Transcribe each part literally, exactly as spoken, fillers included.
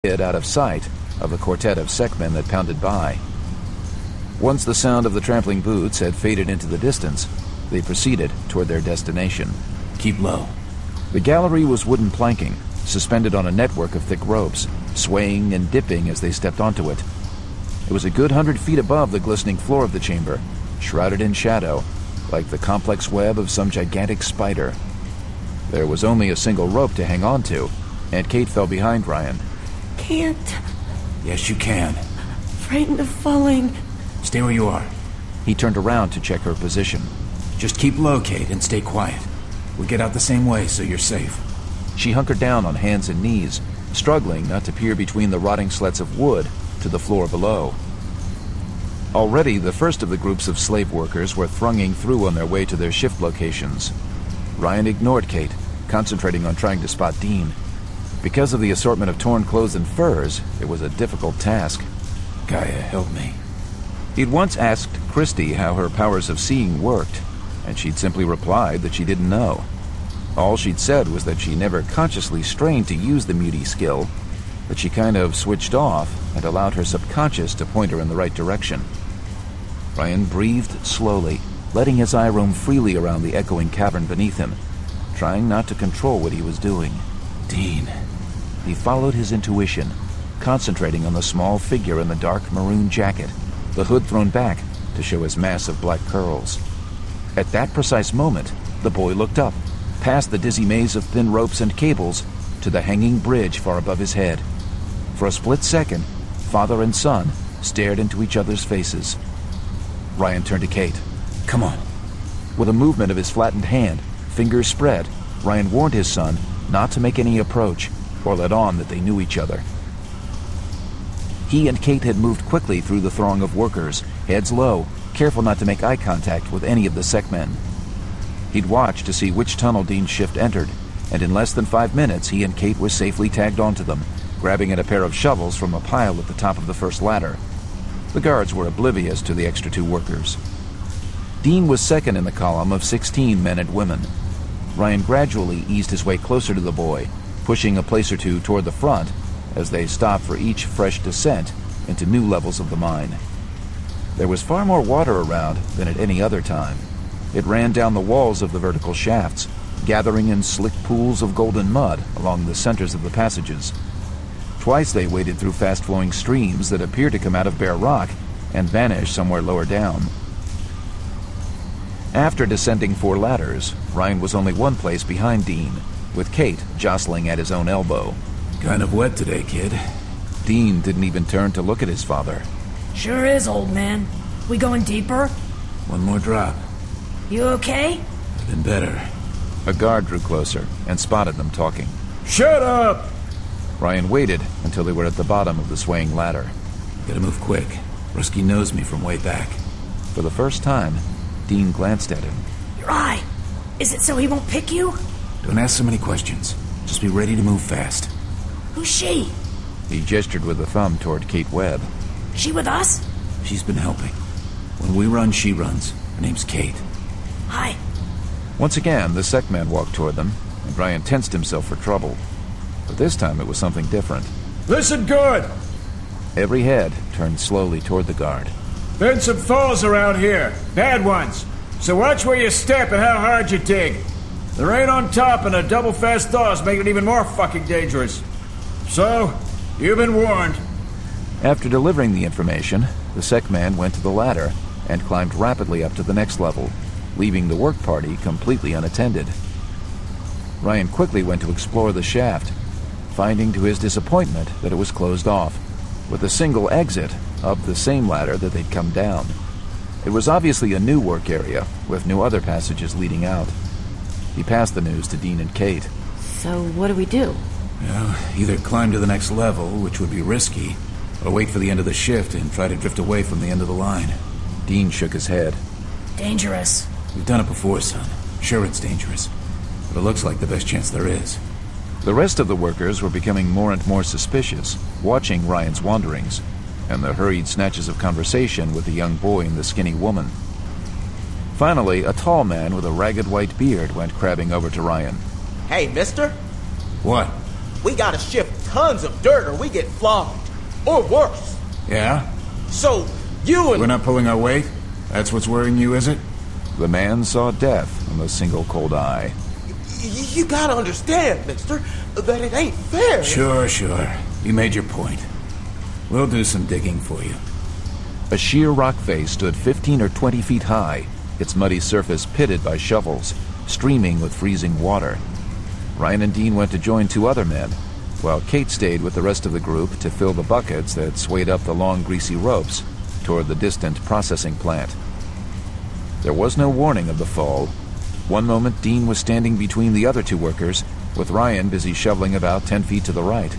it out of sight of the quartet of Sekmen that pounded by. Once the sound of the trampling boots had faded into the distance, they proceeded toward their destination. Keep low. The gallery was wooden planking, suspended on a network of thick ropes, swaying and dipping as they stepped onto it. It was a good hundred feet above the glistening floor of the chamber, shrouded in shadow, like the complex web of some gigantic spider. There was only a single rope to hang on to, and Kate fell behind Ryan. Can't. Yes, you can. Frightened of falling. Stay where you are. He turned around to check her position. Just keep low, Kate, and stay quiet. We'll get out the same way so you're safe. She hunkered down on hands and knees, struggling not to peer between the rotting slats of wood to the floor below. Already, the first of the groups of slave workers were thronging through on their way to their shift locations. Ryan ignored Kate, concentrating on trying to spot Dean. Because of the assortment of torn clothes and furs, it was a difficult task. Gaia, help me. He'd once asked Christy how her powers of seeing worked, and she'd simply replied that she didn't know. All she'd said was that she never consciously strained to use the muti skill, that she kind of switched off and allowed her subconscious to point her in the right direction. Ryan breathed slowly, letting his eye roam freely around the echoing cavern beneath him, trying not to control what he was doing. Dean. He followed his intuition, concentrating on the small figure in the dark maroon jacket, the hood thrown back to show his mass of black curls. At that precise moment, the boy looked up, past the dizzy maze of thin ropes and cables, to the hanging bridge far above his head. For a split second, father and son stared into each other's faces. Ryan turned to Kate. Come on. With a movement of his flattened hand, fingers spread, Ryan warned his son not to make any approach or let on that they knew each other. He and Kate had moved quickly through the throng of workers, heads low, careful not to make eye contact with any of the Sekmen. He'd watched to see which tunnel Dean's shift entered, and in less than five minutes he and Kate were safely tagged onto them, grabbing at a pair of shovels from a pile at the top of the first ladder. The guards were oblivious to the extra two workers. Dean was second in the column of sixteen men and women. Ryan gradually eased his way closer to the boy, pushing a place or two toward the front as they stopped for each fresh descent into new levels of the mine. There was far more water around than at any other time. It ran down the walls of the vertical shafts, gathering in slick pools of golden mud along the centers of the passages. Twice they waded through fast-flowing streams that appeared to come out of bare rock and vanish somewhere lower down. After descending four ladders, Ryan was only one place behind Dean, with Kate jostling at his own elbow. Kind of wet today, kid. Dean didn't even turn to look at his father. Sure is, old man. We going deeper? One more drop. You okay? I've been better. A guard drew closer and spotted them talking. Shut up! Ryan waited until they were at the bottom of the swaying ladder. Gotta move quick. Rusky knows me from way back. For the first time, Dean glanced at him. Your eye. Is it so he won't pick you? Don't ask so many questions. Just be ready to move fast. Who's she? He gestured with a thumb toward Kate Webb. She with us? She's been helping. When we run, she runs. Her name's Kate. Hi. Once again, the Sekman walked toward them, and Ryan tensed himself for trouble. But this time it was something different. Listen good! Every head turned slowly toward the guard. Been some falls around here. Bad ones. So watch where you step and how hard you dig. The rain on top and a double fast thaws make it even more fucking dangerous. So, you've been warned. After delivering the information, the Sekman went to the ladder and climbed rapidly up to the next level, leaving the work party completely unattended. Ryan quickly went to explore the shaft, finding to his disappointment that it was closed off, with a single exit up the same ladder that they'd come down. It was obviously a new work area, with no other passages leading out. He passed the news to Dean and Kate. So what do we do? Well, either climb to the next level, which would be risky, or wait for the end of the shift and try to drift away from the end of the line. Dean shook his head. Dangerous. We've done it before, son. Sure, it's dangerous. But it looks like the best chance there is. The rest of the workers were becoming more and more suspicious, watching Ryan's wanderings, and the hurried snatches of conversation with the young boy and the skinny woman. Finally, a tall man with a ragged white beard went crabbing over to Ryan. Hey, mister. What? We got a shift tons of dirt or we get flogged. Or worse. Yeah? So, you and... We're not pulling our weight? That's what's worrying you, is it? The man saw death in a single cold eye. Y- you gotta understand, mister, that it ain't fair. Sure, sure. You made your point. We'll do some digging for you. A sheer rock face stood fifteen or twenty feet high, its muddy surface pitted by shovels, streaming with freezing water. Ryan and Dean went to join two other men, while Kate stayed with the rest of the group to fill the buckets that swayed up the long, greasy ropes toward the distant processing plant. There was no warning of the fall. One moment, Dean was standing between the other two workers, with Ryan busy shoveling about ten feet to the right.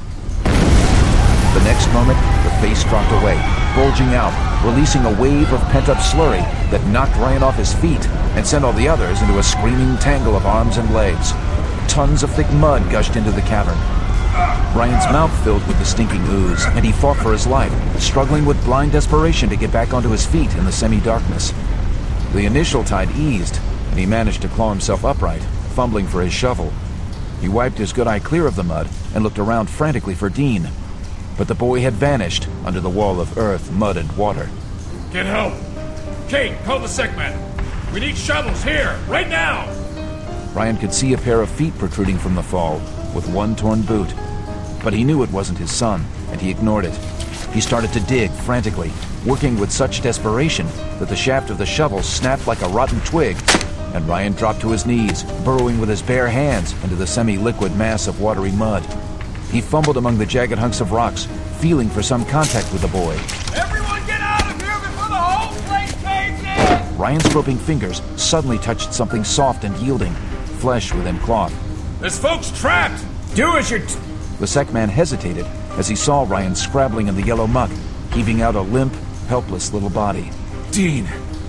The next moment, the face dropped away, bulging out, releasing a wave of pent-up slurry that knocked Ryan off his feet and sent all the others into a screaming tangle of arms and legs. Tons of thick mud gushed into the cavern. Ryan's mouth filled with the stinking ooze, and he fought for his life, struggling with blind desperation to get back onto his feet in the semi-darkness. The initial tide eased, and he managed to claw himself upright, fumbling for his shovel. He wiped his good eye clear of the mud and looked around frantically for Dean. But the boy had vanished under the wall of earth, mud, and water. Get help! Kate, call the sec man. We need shovels here, right now! Ryan could see a pair of feet protruding from the fall, with one torn boot. But he knew it wasn't his son, and he ignored it. He started to dig frantically, working with such desperation that the shaft of the shovel snapped like a rotten twig, and Ryan dropped to his knees, burrowing with his bare hands into the semi-liquid mass of watery mud. He fumbled among the jagged hunks of rocks, feeling for some contact with the boy. Everyone get out of here before the whole place caves in! Ryan's groping fingers suddenly touched something soft and yielding, flesh within cloth. This folk's trapped! Do as you're... T- the sec man hesitated as he saw Ryan scrabbling in the yellow muck, heaving out a limp, helpless little body. Dean!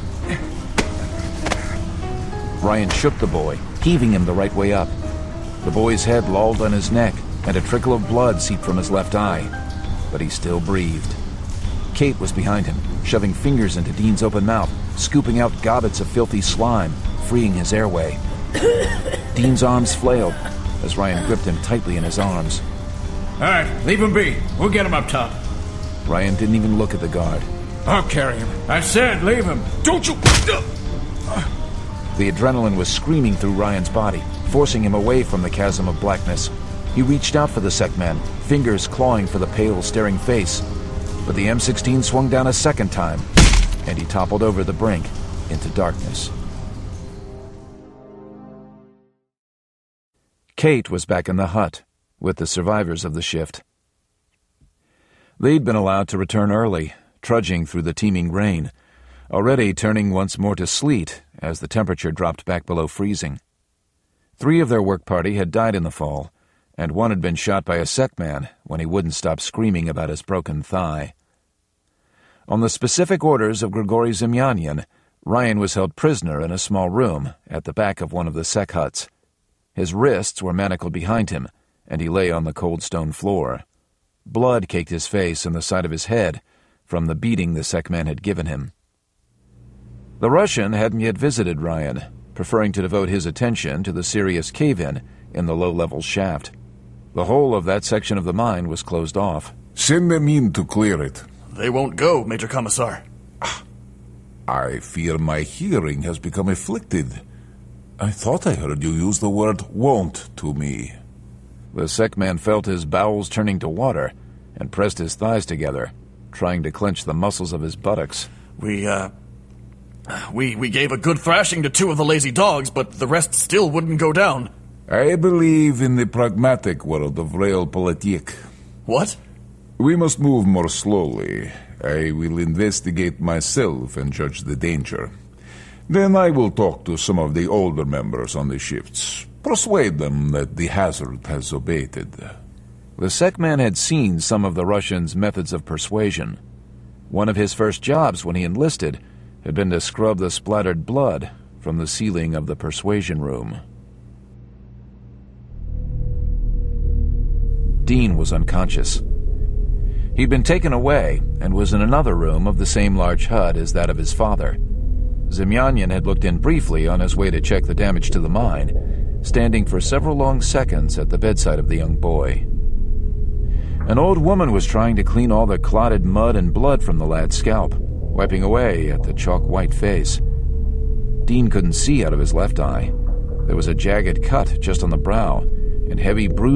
Ryan shook the boy, heaving him the right way up. The boy's head lolled on his neck, and a trickle of blood seeped from his left eye. But he still breathed. Kate was behind him, shoving fingers into Dean's open mouth, scooping out gobbets of filthy slime, freeing his airway. Dean's arms flailed as Ryan gripped him tightly in his arms. All right, leave him be. We'll get him up top. Ryan didn't even look at the guard. I'll carry him. I said leave him. Don't you... The adrenaline was screaming through Ryan's body, forcing him away from the chasm of blackness. He reached out for the sec man, fingers clawing for the pale, staring face. But the M sixteen swung down a second time, and he toppled over the brink into darkness. Kate was back in the hut, with the survivors of the shift. They'd been allowed to return early, trudging through the teeming rain, already turning once more to sleet as the temperature dropped back below freezing. Three of their work party had died in the fall, and one had been shot by a sec man when he wouldn't stop screaming about his broken thigh. On the specific orders of Grigory Zemyanyan, Ryan was held prisoner in a small room at the back of one of the sec huts. His wrists were manacled behind him, and he lay on the cold stone floor. Blood caked his face and the side of his head from the beating the sec man had given him. The Russian hadn't yet visited Ryan, preferring to devote his attention to the serious cave-in in the low-level shaft. The whole of that section of the mine was closed off. Send them in to clear it. They won't go, Major Commissar. I fear my hearing has become afflicted. I thought I heard you use the word won't to me. The sec man felt his bowels turning to water and pressed his thighs together, trying to clench the muscles of his buttocks. We, uh... We, we gave a good thrashing to two of the lazy dogs, but the rest still wouldn't go down. I believe in the pragmatic world of realpolitik. What? We must move more slowly. I will investigate myself and judge the danger. Then I will talk to some of the older members on the shifts. Persuade them that the hazard has abated. The sec man had seen some of the Russians' methods of persuasion. One of his first jobs when he enlisted had been to scrub the splattered blood from the ceiling of the persuasion room. Dean was unconscious. He'd been taken away and was in another room of the same large hut as that of his father. Zemyanyan had looked in briefly on his way to check the damage to the mine, standing for several long seconds at the bedside of the young boy. An old woman was trying to clean all the clotted mud and blood from the lad's scalp, wiping away at the chalk-white face. Dean couldn't see out of his left eye. There was a jagged cut just on the brow, and heavy bruises